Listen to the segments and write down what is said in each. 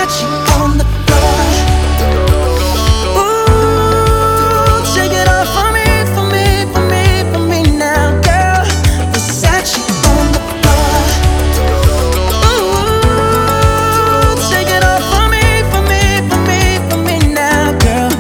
Versace on the floor. Ooh, take it off for me, for me, for me, for me now, girl. Versace on the floor. Ooh, take it off for me, for me, for me, for me now, girl.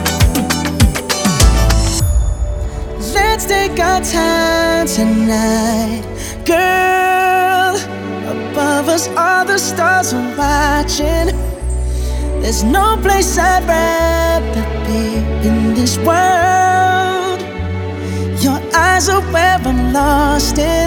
Let's take our time tonight, girl. Above us, all the stars are watching. There's no place I'd rather be in this world. Your eyes are where I'm lost in.